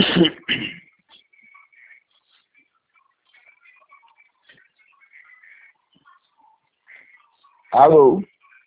Alô?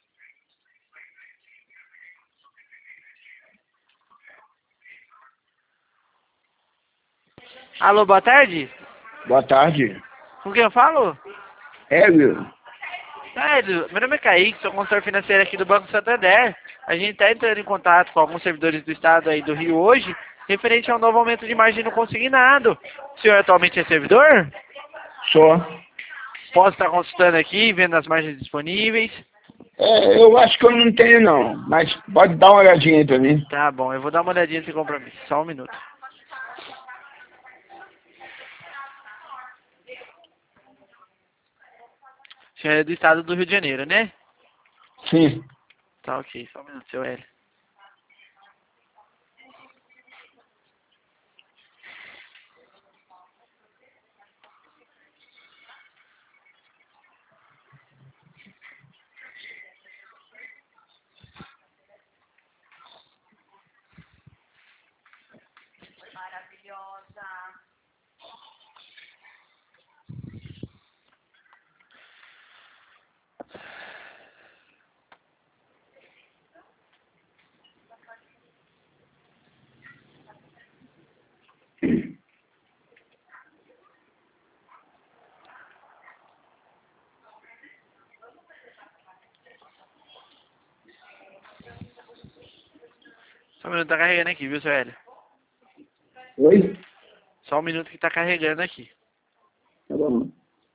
Alô, boa tarde? Boa tarde. Com quem eu falo? Hélio? Hélio, meu nome é Kaique, sou consultor financeiro aqui do Banco Santander. A gente está entrando em contato com alguns servidores do estado aí do Rio hoje, referente ao novo aumento de margem no consignado. O senhor atualmente é servidor? Só. Posso estar consultando aqui, vendo as margens disponíveis? Eu acho que eu não tenho não, mas pode dar uma olhadinha aí pra mim. Tá bom, eu vou dar uma olhadinha nesse compromisso, só um minuto. O senhor é do estado do Rio de Janeiro, né? Sim. Tá ok, só um minuto, seu Hélio. Só um minuto, tá carregando aqui, viu, seu Hélio? Oi? Só um minuto que tá carregando aqui. Tá bom.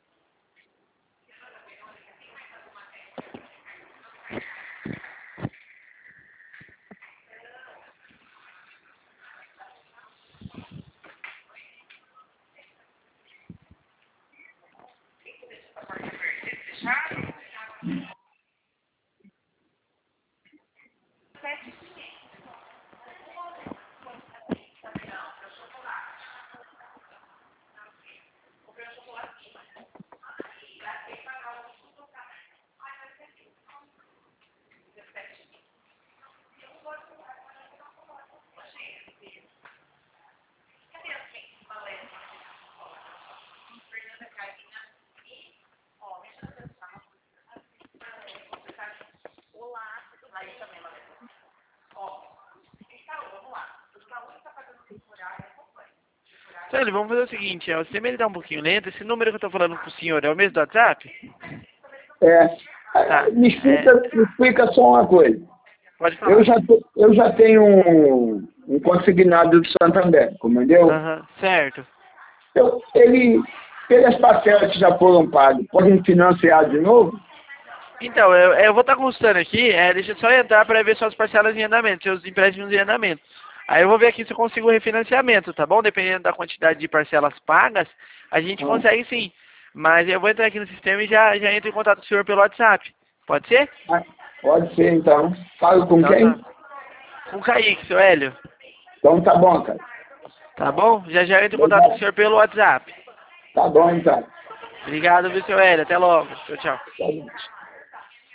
Seu Hélio, vamos fazer o seguinte, ó, você me dá um pouquinho lento, esse número que eu tô falando com o senhor é o mesmo do WhatsApp? É, Tá, me explica só uma coisa. pode falar. Eu já tenho um consignado do Santander, compreendeu? Aham, certo. Pelas parcelas que já foram pagas, podem financiar de novo? Então, eu vou estar consultando aqui, deixa eu só entrar para ver suas parcelas em andamento, seus empréstimos em andamento. Aí eu vou ver aqui se eu consigo refinanciamento, tá bom? Dependendo da quantidade de parcelas pagas, a gente Ah, consegue sim. Mas eu vou entrar aqui no sistema e já entro em contato com o senhor pelo WhatsApp. Pode ser? pode ser, então. Falo com Então tá. quem? Com o Kaique, seu Hélio. Então tá bom, cara. Tá bom? Já entro em contato com o Obrigado. senhor pelo WhatsApp. Tá bom, então. Obrigado, viu, seu Hélio. Até logo. Tchau, tchau. Tá bom.